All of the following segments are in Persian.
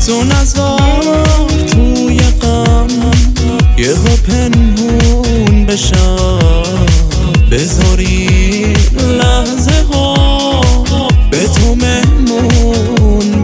تو نذار توی غم یهو پنهون بشم، بذاری لحظه ها به تو مهمون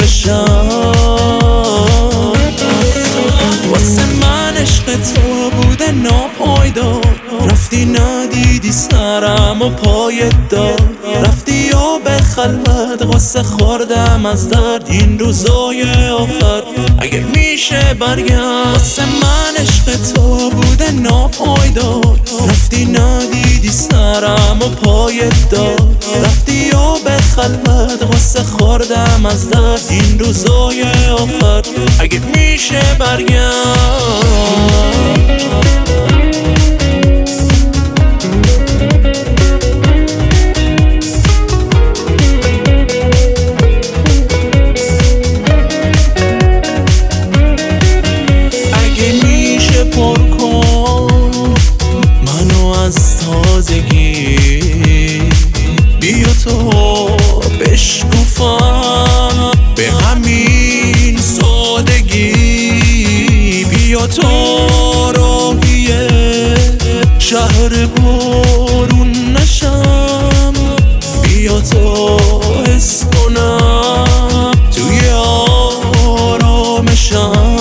بشم. واسه من عشق تو بوده ناپایدار، رفتی ندیدی سرم و پایت دار، رفتی و به خلوت غصه خوردم از درد این روزای آخر. اگه میشه برگرد. واسه من عشق تو بوده ناپایدار، رفتی ندیدی سرم و پایت دار، رفتی و به خلوت غصه خوردم از درد این روزای آخر. اگه میشه برگرد. بیا تو بشکفم به همین سادگی، بیا تو راهی شهر بارون نشم، بیا تو حس کنم توی آرامشم.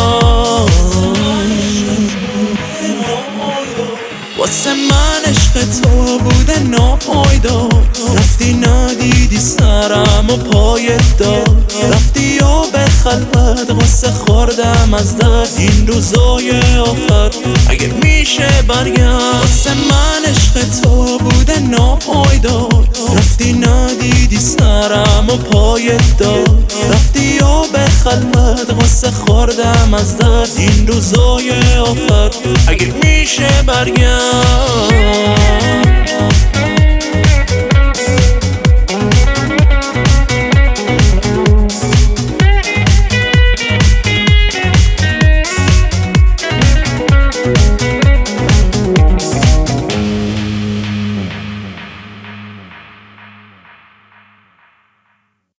واسه من عشق تو بوده ناپایدار، رفتی ندیدی سرم و پایت دار، رفتی و به خلوت غصه خوردم از درد این روزای آخر. اگه میشه برگرد. واسه من عشق تو بوده ناپایدار، رفتی ندیدی سرم و پایت دار، رفتی و به خلوت غصه خوردم از درد این روزای آخر. اگه میشه برگرد.